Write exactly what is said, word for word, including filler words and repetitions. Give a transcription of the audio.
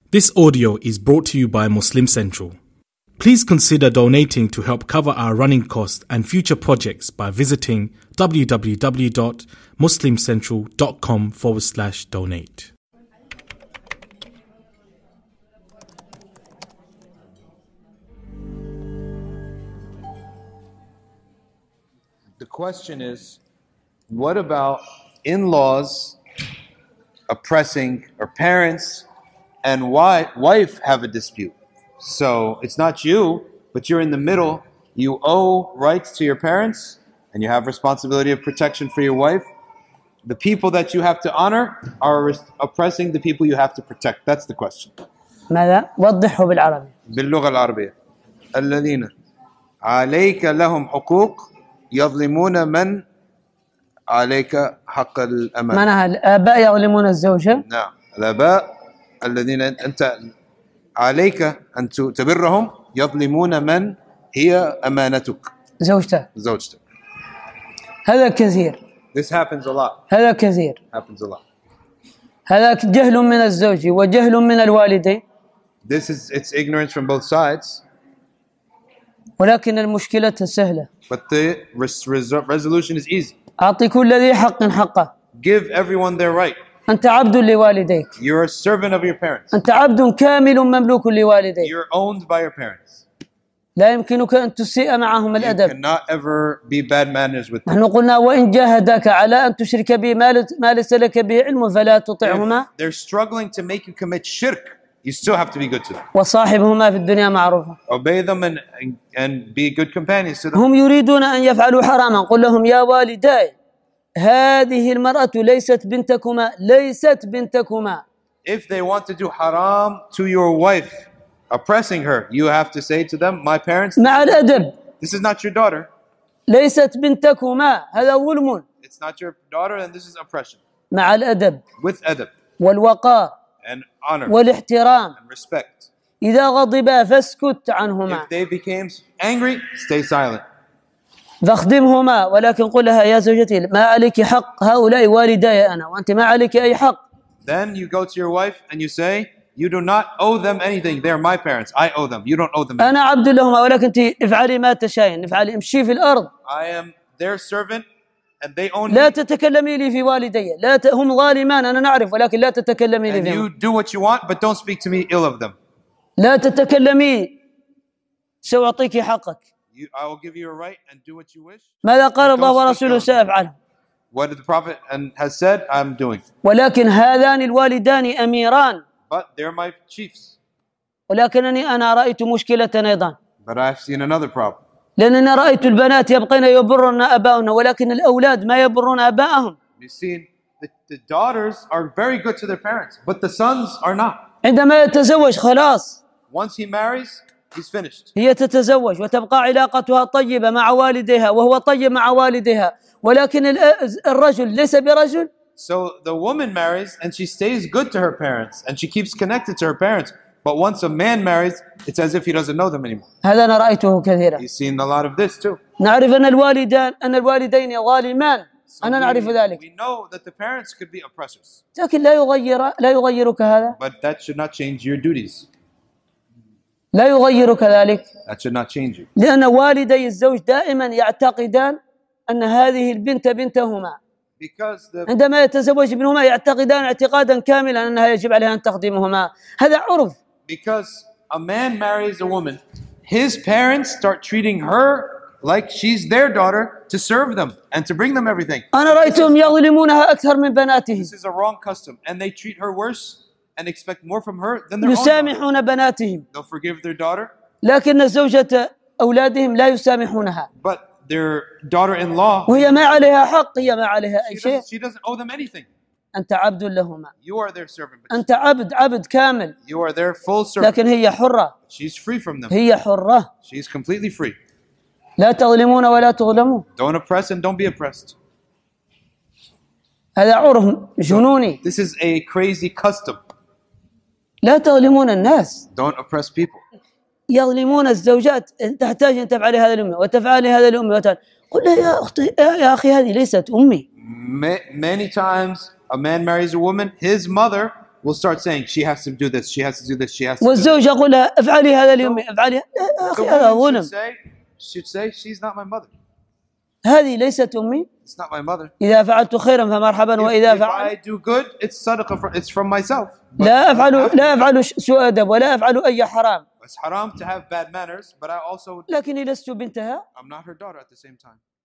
This audio is brought to you by Muslim Central. Please consider donating to help cover our running costs and future projects by visiting www.muslimcentral.com forward slash donate. The question is, what about in-laws oppressing, or parents and wife have a dispute? So it's not you, but you're in the middle. You owe rights to your parents, and you have responsibility of protection for your wife. The people that you have to honor are oppressing the people you have to protect. That's the question. ماذا؟ وضحه بالعربي. باللغة العربية. الذين عليك لهم حقوق يظلمون من عليك حق الأمان. معناها الآباء يظلمون الزوجة. نعم، الآباء الذين أنت عليك أن تبرهم يظلمون من هي أمانتك. زوجتك. زوجتك. هذا كثير. This happens a lot. هذا كثير. Happens a lot. هذا جهل من الزوج وجهل من الوالدين. This is it's ignorance from both sides. ولكن المشكلة سهلة. But the res- res- resolution is easy. أعطي كل ذي حق حقه. Give everyone their right. أنت عبد لوالديك. You're a servant of your parents. أنت عبد كامل مملوك لوالديك. You're owned by your parents. لا يمكنك أن تسيء معهم الأدب. You cannot ever be bad manners with them. نحن قلنا وإن جاهداك على أن تشرك بي ما ليس لك به علم فلا تطعهما. If they're struggling to make you commit shirk, you still have to be good to them. وصاحبهما في الدنيا معروفة. Obey them and, and be good companions to them. هم يريدون أن يفعلوا حراما. قل لهم يا والداي هذه المرأة ليست بنتكما ليست بنتكما. If they want to do haram to your wife, oppressing her, you have to say to them, my parents, مع الأدب. this is not your daughter. ليست بنتكما هذا ظلم. It's not your daughter, and this is oppression. مع الأدب. With adab. والوقار. And honor. والاحترام. And respect. إذا غضبا فاسكت عنهما. If they became angry, stay silent. فاخدمهما ولكن قل لها يا زوجتي ما عليك حق هؤلاء والداي أنا وأنت ما عليك أي حق. Then you go to your wife and you say, you do not owe them anything. They're my parents. I owe them. You don't owe them anything. أنا عبد لهما ولكن أنت افعلي ما تشاءين. افعلي امشي في الأرض. I am their servant and they own لا me. تتكلمي لي في والدي. لا ت... هم ظالمان أنا نعرف ولكن لا تتكلمي لي And فيهم. you do what you want, but don't speak to me ill of them. لا تتكلمي سأعطيك حقك. You, I will give you a right and do what you wish. ماذا قال الله ورسوله سأفعله. What the Prophet and has said, I'm doing. ولكن هذان الوالدان أميران. But they're my chiefs. ولكنني أنا رأيت مشكلة أيضا. But I've seen another problem. لأننا رأيت البنات يبقين يبرن أباؤهن ولكن الأولاد ما يبرون أباءهم. You see, the, the daughters are very good to their parents, but the sons are not. عندما يتزوج خلاص. Once he marries, he's finished. هي تتزوج وتبقى علاقتها طيبة مع والديها وهو طيب مع والديها ولكن الرجل ليس برجل. So the woman marries and she stays good to her parents and she keeps connected to her parents. But once a man marries, it's as if he doesn't know them anymore. هذا أنا رأيته كثيرا. He's seen a lot of this too. نعرف أن الوالدان أن الوالدين ظالمان. So أنا we, نعرف ذلك. we know that the parents could be oppressors. لكن لا يغير لا يغيرك هذا. But that should not change your duties. لا يغيرك ذلك. That should not change you. لأن والدي الزوج دائما يعتقدان أن هذه البنت بنتهما. Because the, عندما يتزوج ابنهما يعتقدان اعتقادا كاملا أنها يجب عليها أن تخدمهما. هذا عرف. because a man marries a woman, his parents start treating her like she's their daughter to serve them and to bring them everything. أنا رأيتهم يظلمونها أكثر من بناتهم. This is a wrong custom, and they treat her worse and expect more from her than their own daughter. يسامحون بناتهم. They'll forgive their daughter, لكن زوجة أولادهم لا يسامحونها. but their daughter-in-law, وهي ما عليها حق هي ما عليها أي she شيء. doesn't, she doesn't owe them anything. أنت عبد لهما. You are their servant. But أنت عبد عبد كامل. you are their full servant. لكن هي حرة. She's free from them. هي حرة. She's completely free. لا تظلمون ولا تظلمون. Don't oppress and don't be oppressed. هذا عرف جنوني. This is a crazy custom. لا تظلمون الناس. Don't oppress people. يظلمون الزوجات. تحتاج أن تفعلي هذا لأمي وتفعلي هذا لأمي وتفعلي. قل لها يا أختي يا أخي هذه ليست أمي. Many times a man marries a woman, his mother we'll start saying she has to do this, she has to do this, she has to do this. والزوج يقول لها افعلي هذا اليوم، افعلي. يا The أخي هذا woman ظلم. should say, should say, she's not my mother. هذه ليست أمي. It's not my mother. إذا فعلت خيرا فمرحبا، If, وإذا if I فعلت do good, it's sadaqah, from, it's from myself. But لا أفعل I have لا to- أفعل سوء أدب ولا أفعل أي حرام، It's haram to have bad manners, but I also, لكني لست بنتها. I'm not her daughter at the same time.